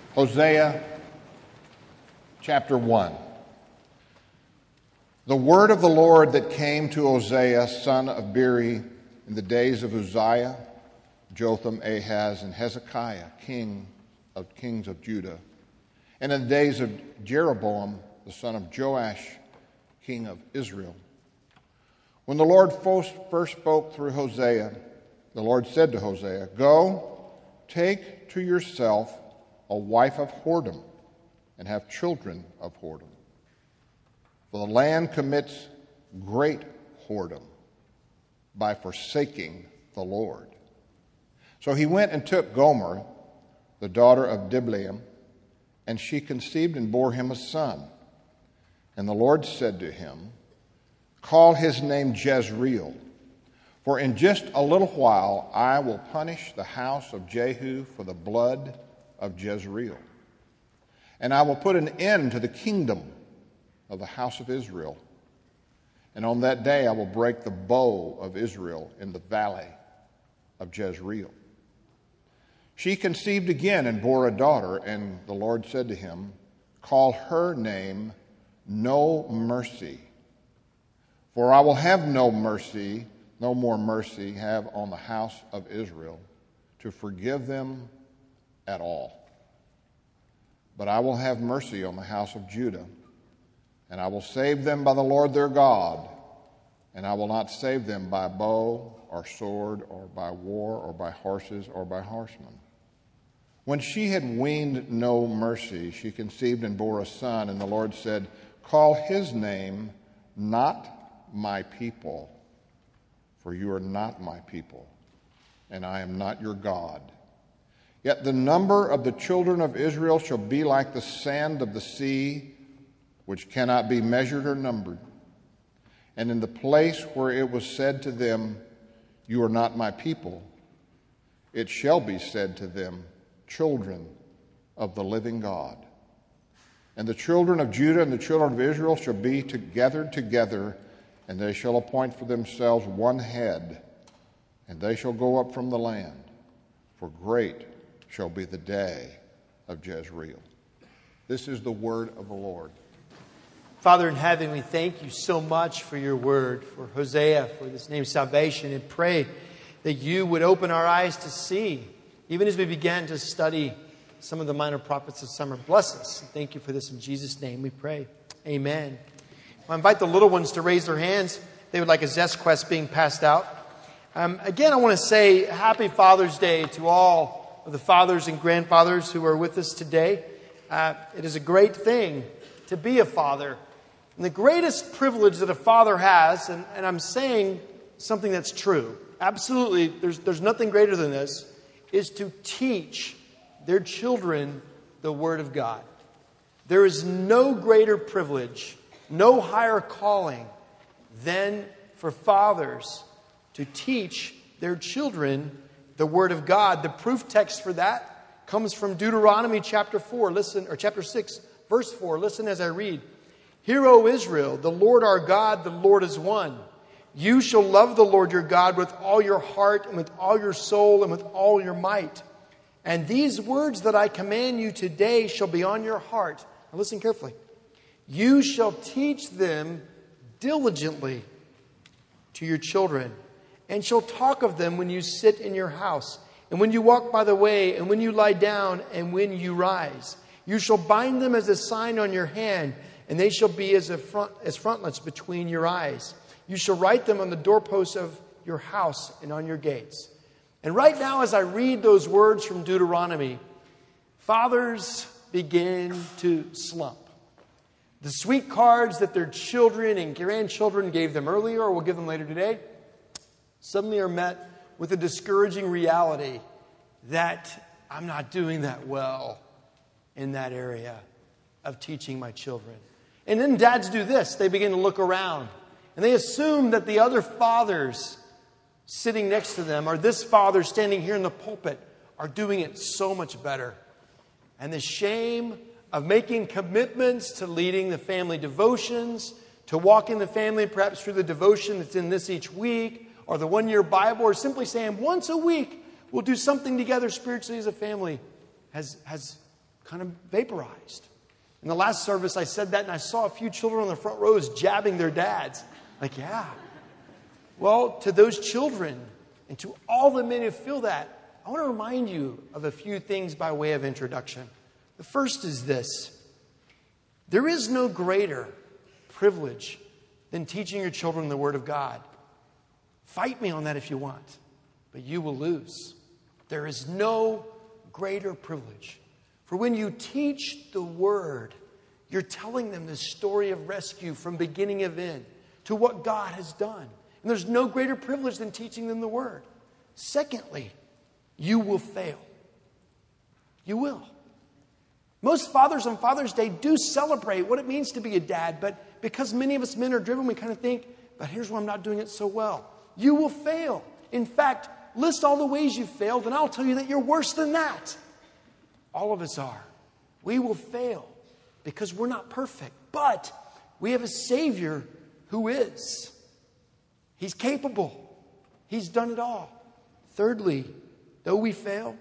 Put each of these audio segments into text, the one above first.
Hosea chapter 1. The word of the Lord that came to Hosea, son of Beeri, in the days of Uzziah, Jotham, Ahaz, and Hezekiah, kings of Judah, and in the days of Jeroboam, the son of Joash, king of Israel. When the Lord first spoke through Hosea, the Lord said to Hosea, "Go, take to yourself a wife of whoredom, and have children of whoredom. For the land commits great whoredom by forsaking the Lord." So he went and took Gomer, the daughter of Diblaim, and she conceived and bore him a son. And the Lord said to him, "Call his name Jezreel, for in just a little while I will punish the house of Jehu for the blood of Jezreel. And I will put an end to the kingdom of the house of Israel. And on that day I will break the bow of Israel in the valley of Jezreel." She conceived again and bore a daughter, and the Lord said to him, "Call her name No Mercy, for I will have no more mercy have on the house of Israel to forgive them at all. But I will have mercy on the house of Judah, and I will save them by the Lord their God, and I will not save them by bow or sword or by war or by horses or by horsemen." When she had weaned No Mercy, she conceived and bore a son, and the Lord said, "Call his name Not My People, for you are not my people, and I am not your God. Yet the number of the children of Israel shall be like the sand of the sea, which cannot be measured or numbered. And in the place where it was said to them, 'You are not my people,' it shall be said to them, 'Children of the living God.' And the children of Judah and the children of Israel shall be gathered together, and they shall appoint for themselves one head, and they shall go up from the land, for great shall be the day of Jezreel." This is the word of the Lord. Father in heaven, we thank you so much for your word, for Hosea, for this name salvation, and pray that you would open our eyes to see, even as we began to study some of the minor prophets of summer. Bless us. And thank you for this in Jesus' name we pray. Amen. I invite the little ones to raise their hands. They would like a Zest Quest being passed out. Again, I want to say Happy Father's Day to all of the fathers and grandfathers who are with us today. It is a great thing to be a father. And the greatest privilege that a father has, and I'm saying something that's true, absolutely, there's nothing greater than this, is to teach their children the Word of God. There is no greater privilege, no higher calling than for fathers to teach their children the Word of God. The proof text for that comes from Deuteronomy chapter 4. Listen, or chapter 6, verse 4. Listen as I read. "Hear, O Israel, the Lord our God, the Lord is one. You shall love the Lord your God with all your heart and with all your soul and with all your might. And these words that I command you today shall be on your heart." Now listen carefully. "You shall teach them diligently to your children, and shall talk of them when you sit in your house, and when you walk by the way, and when you lie down, and when you rise. You shall bind them as a sign on your hand, and they shall be as frontlets between your eyes. You shall write them on the doorposts of your house and on your gates." And right now, as I read those words from Deuteronomy, fathers begin to slump. The sweet cards that their children and grandchildren gave them earlier, or will give them later today, suddenly are met with a discouraging reality that I'm not doing that well in that area of teaching my children. And then dads do this. They begin to look around, and they assume that the other fathers sitting next to them, or this father standing here in the pulpit, are doing it so much better. And the shame of making commitments to leading the family devotions, to walking the family perhaps through the devotion that's in this each week, or the one-year Bible, or simply saying once a week we'll do something together spiritually as a family, has kind of vaporized. In the last service, I said that, and I saw a few children on the front rows jabbing their dads. Like, yeah. Well, to those children and to all the men who feel that, I want to remind you of a few things by way of introduction. The first is this. There is no greater privilege than teaching your children the Word of God. Fight me on that if you want, but you will lose. There is no greater privilege. For when you teach the Word, you're telling them the story of rescue from beginning of end to what God has done. And there's no greater privilege than teaching them the Word. Secondly, you will fail. You will. Most fathers on Father's Day do celebrate what it means to be a dad, but because many of us men are driven, we kind of think, but here's why I'm not doing it so well. You will fail. In fact, list all the ways you failed, and I'll tell you that you're worse than that. All of us are. We will fail because we're not perfect, but we have a Savior who is. He's capable. He's done it all. Thirdly, though we fail,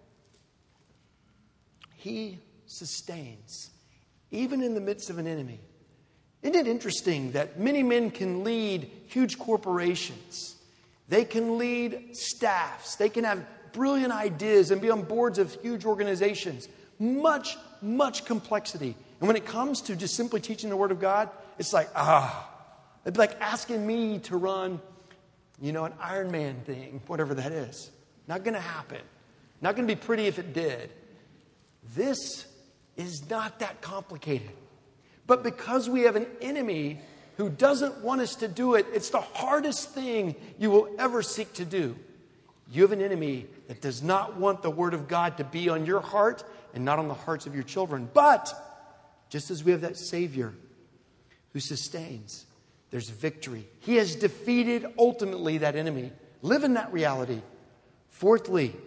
He sustains, even in the midst of an enemy. Isn't it interesting that many men can lead huge corporations? They can lead staffs. They can have brilliant ideas and be on boards of huge organizations. Much, much complexity. And when it comes to just simply teaching the Word of God, it's like, it'd be like asking me to run, an Iron Man thing, whatever that is. Not going to happen. Not going to be pretty if it did. This is not that complicated. But because we have an enemy who doesn't want us to do it, it's the hardest thing you will ever seek to do. You have an enemy that does not want the Word of God to be on your heart and not on the hearts of your children. But just as we have that Savior who sustains, there's victory. He has defeated ultimately that enemy. Live in that reality. Fourthly,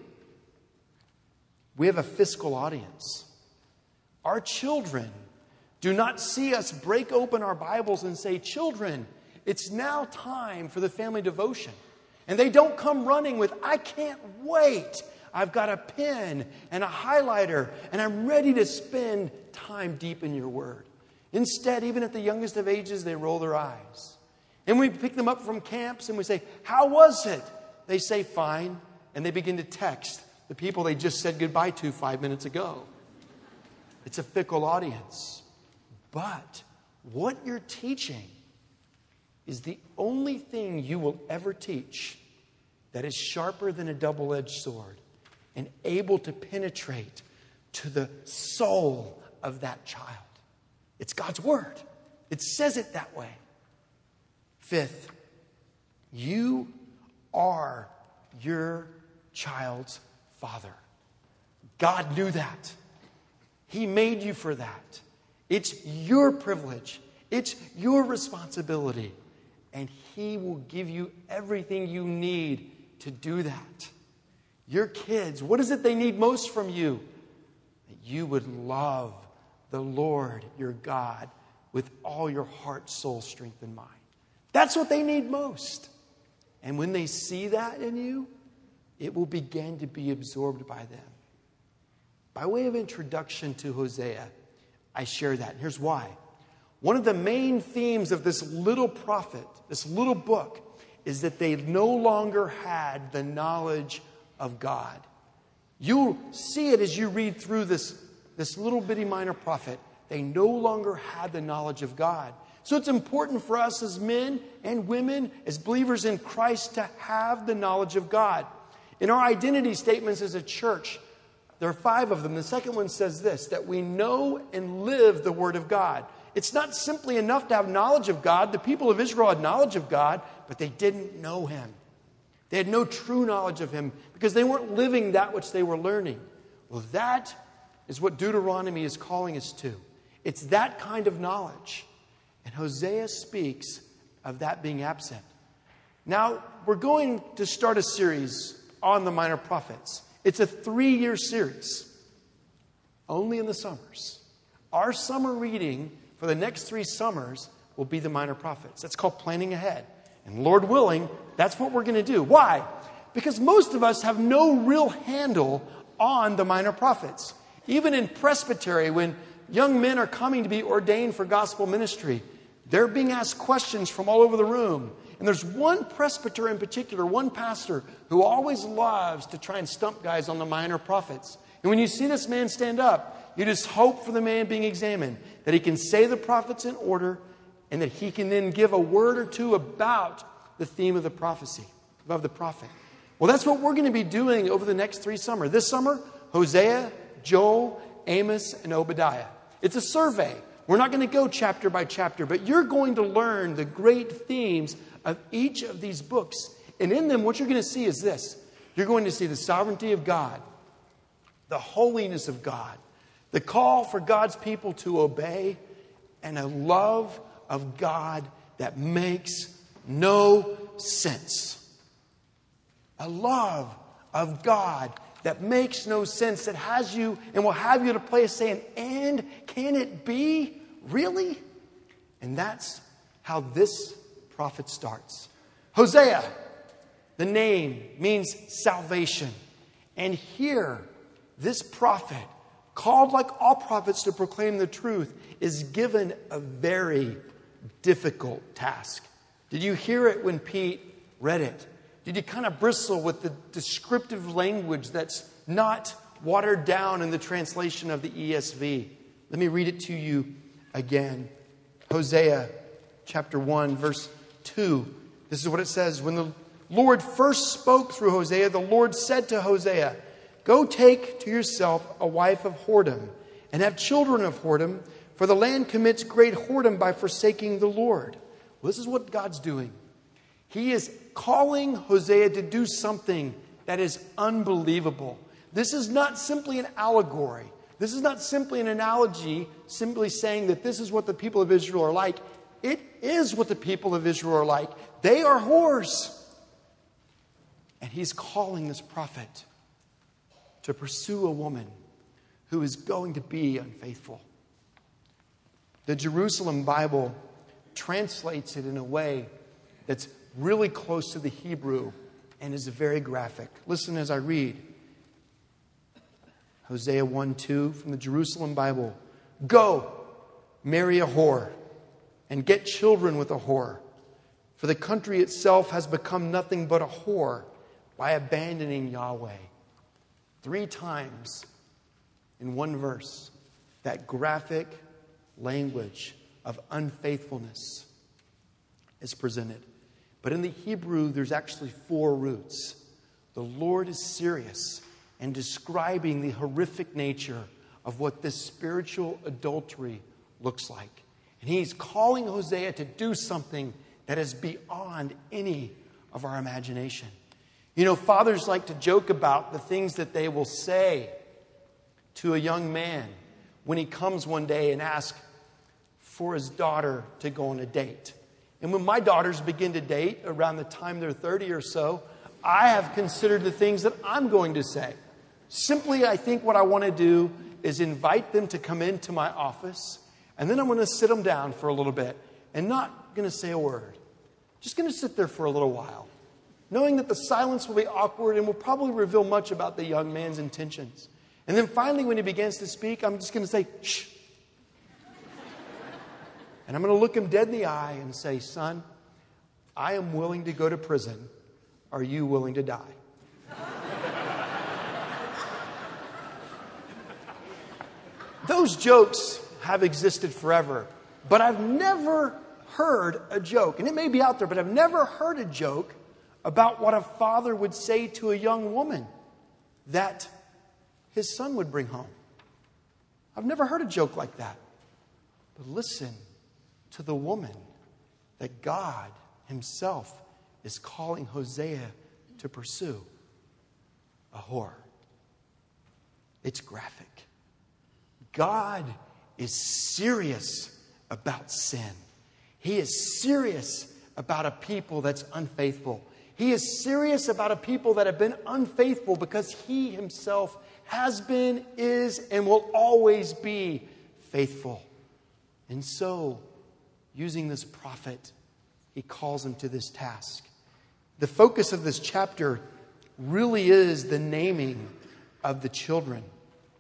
we have a fiscal audience. Our children do not see us break open our Bibles and say, children, it's now time for the family devotion. And they don't come running with, I can't wait. I've got a pen and a highlighter, and I'm ready to spend time deep in your Word. Instead, even at the youngest of ages, they roll their eyes. And we pick them up from camps and we say, how was it? They say, fine. And they begin to text the people they just said goodbye to 5 minutes ago. It's a fickle audience. But what you're teaching is the only thing you will ever teach that is sharper than a double-edged sword and able to penetrate to the soul of that child. It's God's Word. It says it that way. Fifth, you are your child's father. God knew that. He made you for that. It's your privilege. It's your responsibility. And He will give you everything you need to do that. Your kids, what is it they need most from you? That you would love the Lord your God with all your heart, soul, strength, and mind. That's what they need most. And when they see that in you, it will begin to be absorbed by them. By way of introduction to Hosea, I share that. And here's why. One of the main themes of this little prophet, this little book, is that they no longer had the knowledge of God. You'll see it as you read through this little bitty minor prophet. They no longer had the knowledge of God. So it's important for us as men and women, as believers in Christ, to have the knowledge of God. In our identity statements as a church, there are 5 of them. The second one says this, that we know and live the Word of God. It's not simply enough to have knowledge of God. The people of Israel had knowledge of God, but they didn't know Him. They had no true knowledge of Him because they weren't living that which they were learning. Well, that is what Deuteronomy is calling us to. It's that kind of knowledge. And Hosea speaks of that being absent. Now, we're going to start a series on the minor prophets. It's a 3-year series, only in the summers. Our summer reading for the next 3 summers will be the minor prophets. That's called planning ahead. And Lord willing, that's what we're going to do. Why? Because most of us have no real handle on the minor prophets. Even in presbytery, when young men are coming to be ordained for gospel ministry, they're being asked questions from all over the room. And there's one presbyter in particular, one pastor, who always loves to try and stump guys on the minor prophets. And when you see this man stand up, you just hope for the man being examined, that he can say the prophets in order, and that he can then give a word or two about the theme of the prophecy, of the prophet. Well, that's what we're going to be doing over the next 3 summers. This summer, Hosea, Joel, Amos, and Obadiah. It's a survey. We're not going to go chapter by chapter, but you're going to learn the great themes of each of these books. And in them, what you're going to see is this. You're going to see the sovereignty of God, the holiness of God, the call for God's people to obey, and a love of God that makes no sense. A love of God that makes no sense, that has you and will have you at a place saying, and can it be? Really? And that's how this prophet starts. Hosea, the name means salvation. And here, this prophet, called like all prophets to proclaim the truth, is given a very difficult task. Did you hear it when Pete read it? Did you kind of bristle with the descriptive language that's not watered down in the translation of the ESV? Let me read it to you again. Hosea chapter 1, verse 2. This is what it says. When the Lord first spoke through Hosea, the Lord said to Hosea, "Go take to yourself a wife of whoredom, and have children of whoredom, for the land commits great whoredom by forsaking the Lord." Well, this is what God's doing. He is calling Hosea to do something that is unbelievable. This is not simply an allegory. This is not simply an analogy, simply saying that this is what the people of Israel are like. It is what the people of Israel are like. They are whores. And he's calling this prophet to pursue a woman who is going to be unfaithful. The Jerusalem Bible translates it in a way that's really close to the Hebrew and is very graphic. Listen as I read. Hosea 1:2 from the Jerusalem Bible. "Go, marry a whore, and get children with a whore. For the country itself has become nothing but a whore by abandoning Yahweh." 3 times in one verse, that graphic language of unfaithfulness is presented. But in the Hebrew, there's actually 4 roots. The Lord is serious and describing the horrific nature of what this spiritual adultery looks like. And he's calling Hosea to do something that is beyond any of our imagination. You know, fathers like to joke about the things that they will say to a young man when he comes one day and asks for his daughter to go on a date. And when my daughters begin to date around the time they're 30 or so, I have considered the things that I'm going to say. Simply, I think what I want to do is invite them to come into my office, and then I'm going to sit them down for a little bit and not going to say a word. Just going to sit there for a little while, knowing that the silence will be awkward and will probably reveal much about the young man's intentions. And then finally, when he begins to speak, I'm just going to say, "Shh." And I'm going to look him dead in the eye and say, "Son, I am willing to go to prison. Are you willing to die?" Those jokes have existed forever, but I've never heard a joke, and it may be out there, but I've never heard a joke about what a father would say to a young woman that his son would bring home. I've never heard a joke like that. But listen to the woman that God himself is calling Hosea to pursue. A whore. It's graphic. God is serious about sin. He is serious about a people that's unfaithful. He is serious about a people that have been unfaithful because he himself has been, is, and will always be faithful. And so, using this prophet, he calls him to this task. The focus of this chapter really is the naming of the children.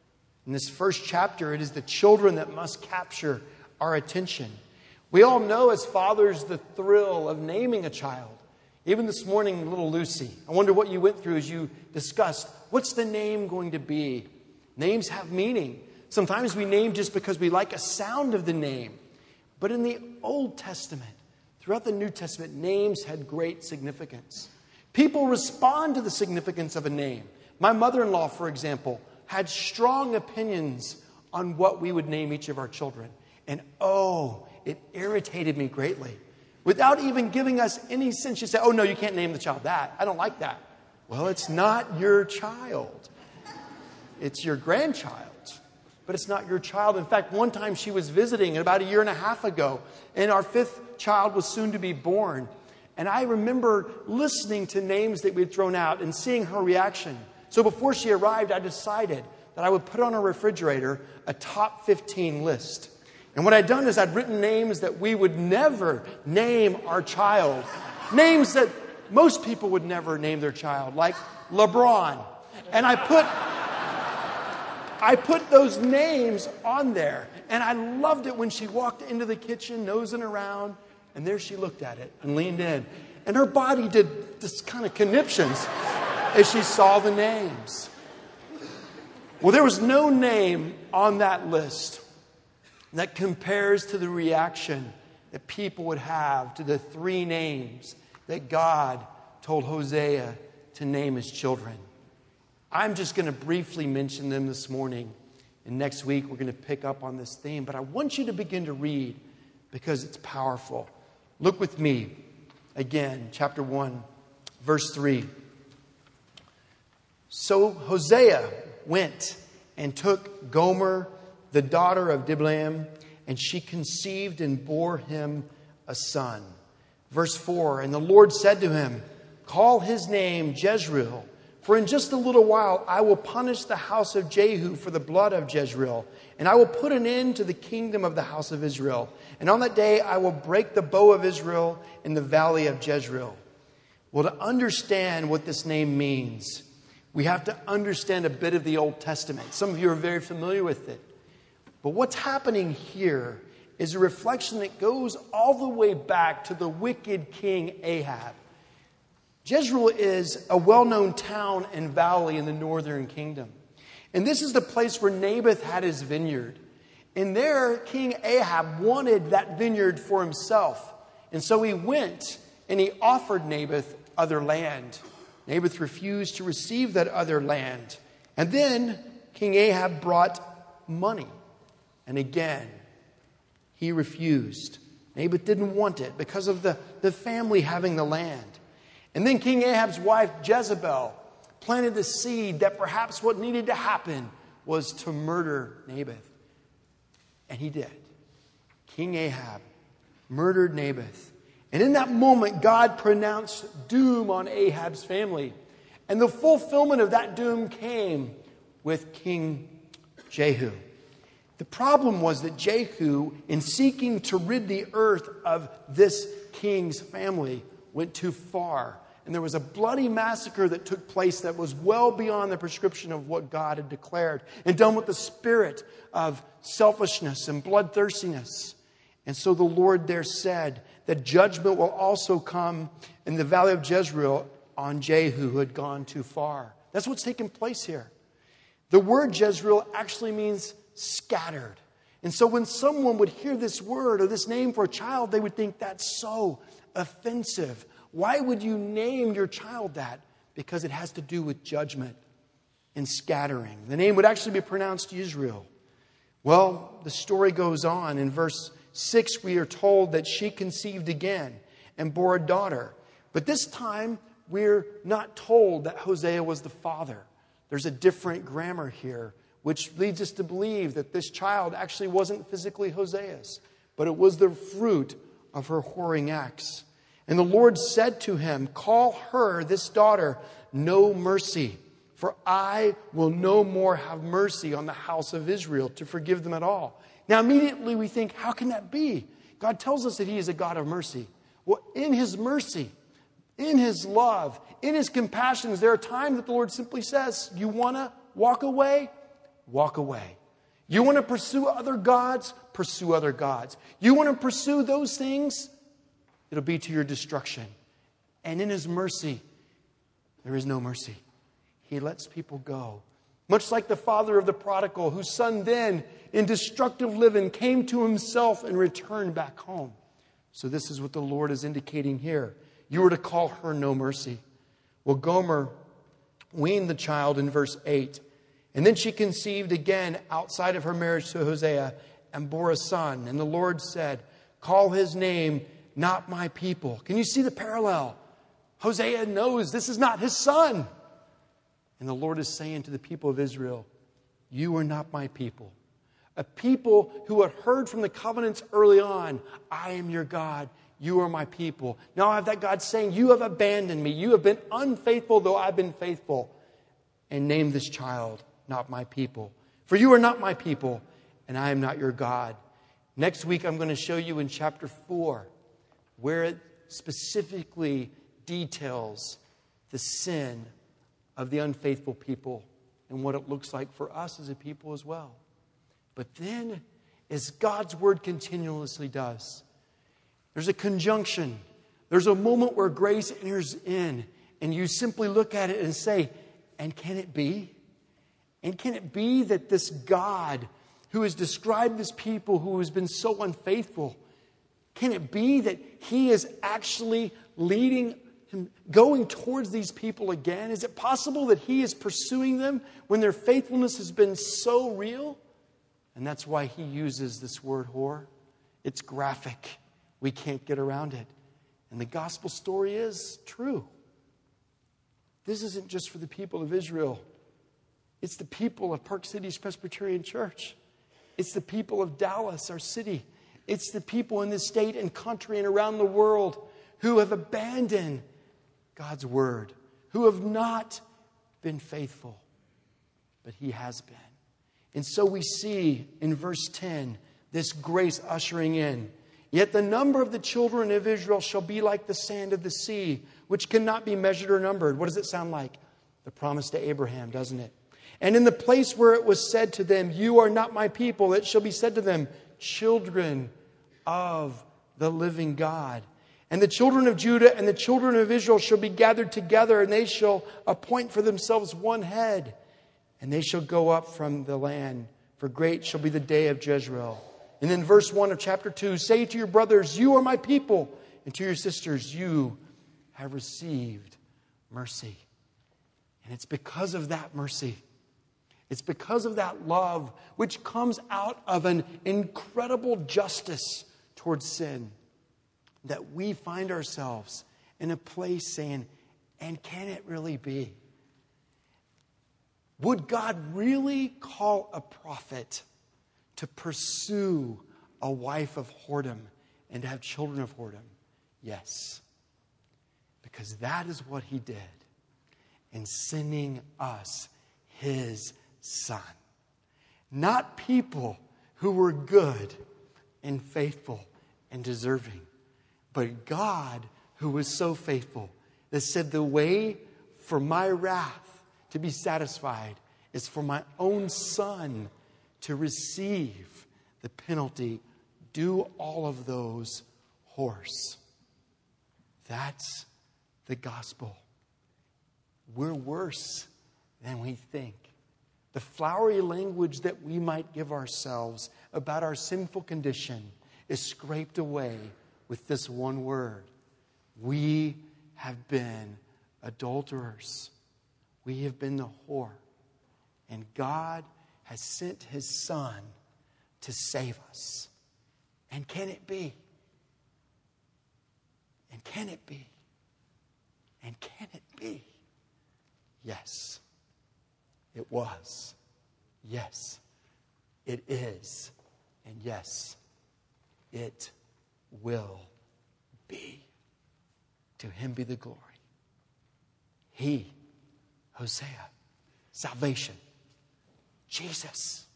In this first chapter, it is the children that must capture our attention. We all know as fathers the thrill of naming a child. Even this morning, little Lucy, I wonder what you went through as you discussed, what's the name going to be? Names have meaning. Sometimes we name just because we like a sound of the name. But in the Old Testament, throughout the New Testament, names had great significance. People respond to the significance of a name. My mother-in-law, for example, had strong opinions on what we would name each of our children. And it irritated me greatly. Without even giving us any sense, she said, oh no, you can't name the child that. I don't like that. Well, it's not your child. It's your grandchild. But it's not your child. In fact, one time she was visiting about 1.5 years ago, and our 5th child was soon to be born. And I remember listening to names that we had thrown out and seeing her reaction. So before she arrived, I decided that I would put on a refrigerator a top 15 list. And what I'd done is I'd written names that we would never name our child. Names that most people would never name their child, like LeBron. And I put those names on there. And I loved it when she walked into the kitchen, nosing around. And there she looked at it and leaned in. And her body did this kind of conniptions as she saw the names. Well, there was no name on that list that compares to the reaction that people would have to the 3 names that God told Hosea to name his children. I'm just going to briefly mention them this morning. And next week we're going to pick up on this theme. But I want you to begin to read because it's powerful. Look with me again, chapter 1, verse 3. So Hosea went and took Gomer, the daughter of Diblaim, and she conceived and bore him a son. Verse 4, and the Lord said to him, call his name Jezreel, for in just a little while I will punish the house of Jehu for the blood of Jezreel, and I will put an end to the kingdom of the house of Israel. And on that day I will break the bow of Israel in the valley of Jezreel. Well, to understand what this name means, we have to understand a bit of the Old Testament. Some of you are very familiar with it. But what's happening here is a reflection that goes all the way back to the wicked king Ahab. Jezreel is a well-known town and valley in the northern kingdom. And this is the place where Naboth had his vineyard. And there, King Ahab wanted that vineyard for himself. And so he went and he offered Naboth other land. Naboth refused to receive that other land. And then King Ahab brought money. And again, he refused. Naboth didn't want it because of the family having the land. And then King Ahab's wife, Jezebel, planted the seed that perhaps what needed to happen was to murder Naboth. And he did. King Ahab murdered Naboth. And in that moment, God pronounced doom on Ahab's family. And the fulfillment of that doom came with King Jehu. The problem was that Jehu, in seeking to rid the earth of this king's family, went too far. And there was a bloody massacre that took place that was well beyond the prescription of what God had declared, and done with the spirit of selfishness and bloodthirstiness. And so the Lord there said that judgment will also come in the valley of Jezreel on Jehu, who had gone too far. That's what's taking place here. The word Jezreel actually means scattered. And so when someone would hear this word or this name for a child, they would think that's so offensive. Why would you name your child that? Because it has to do with judgment and scattering. The name would actually be pronounced Israel. Well, the story goes on. In verse 6, we are told that she conceived again and bore a daughter. But this time, we're not told that Hosea was the father. There's a different grammar here, which leads us to believe that this child actually wasn't physically Hosea's, but it was the fruit of her whoring acts. And the Lord said to him, call her, this daughter, No Mercy, for I will no more have mercy on the house of Israel to forgive them at all. Now immediately we think, how can that be? God tells us that He is a God of mercy. Well, in His mercy, in His love, in His compassion, there are times that the Lord simply says, you want to walk away? Walk away. You want to pursue other gods? Pursue other gods. You want to pursue those things? It'll be to your destruction. And in His mercy, there is no mercy. He lets people go. Much like the father of the prodigal, whose son then, in destructive living, came to himself and returned back home. So this is what the Lord is indicating here. You were to call her no mercy. Well, Gomer weaned the child in verse 8. And then she conceived again outside of her marriage to Hosea and bore a son. And the Lord said, call his name Not My People. Can you see the parallel? Hosea knows this is not his son. And the Lord is saying to the people of Israel, you are not my people. A people who had heard from the covenants early on, I am your God, you are my people. Now I have that God saying, you have abandoned me. You have been unfaithful, though I've been faithful. And name this child Not My People. For you are not my people, and I am not your God. Next week I'm going to show you in chapter 4 where it specifically details the sin of the unfaithful people and what it looks like for us as a people as well. But then, as God's Word continuously does, there's a conjunction. There's a moment where grace enters in, and you simply look at it and say, and can it be? And can it be that this God who has described this people who has been so unfaithful, can it be that He is actually leading him, going towards these people again? Is it possible that He is pursuing them when their faithfulness has been so real? And that's why He uses this word whore. It's graphic. We can't get around it. And the gospel story is true. This isn't just for the people of Israel. It's the people of Park Cities Presbyterian Church. It's the people of Dallas, our city. It's the people in this state and country and around the world who have abandoned God's word, who have not been faithful, but He has been. And so we see in verse 10 this grace ushering in. Yet the number of the children of Israel shall be like the sand of the sea, which cannot be measured or numbered. What does it sound like? The promise to Abraham, doesn't it? And in the place where it was said to them, you are not my people, it shall be said to them, children of the living God. And the children of Judah and the children of Israel shall be gathered together, and they shall appoint for themselves one head. And they shall go up from the land, for great shall be the day of Jezreel. And then verse 1 of chapter 2, say to your brothers, you are my people, and to your sisters, you have received mercy. And it's because of that mercy, it's because of that love, which comes out of an incredible justice towards sin, that we find ourselves in a place saying, and can it really be? Would God really call a prophet to pursue a wife of whoredom and to have children of whoredom? Yes. Because that is what He did in sending us His Son. Not people who were good and faithful and deserving, but God who was so faithful that said the way for my wrath to be satisfied is for my own Son to receive the penalty due all of those whores. That's the gospel. We're worse than we think. The flowery language that we might give ourselves about our sinful condition is scraped away with this one word. We have been adulterers. We have been the whore. And God has sent His Son to save us. And can it be? And can it be? And can it be? Yes, it was. Yes, it is. And yes, it will be. To Him be the glory. He, Hosea, salvation, Jesus,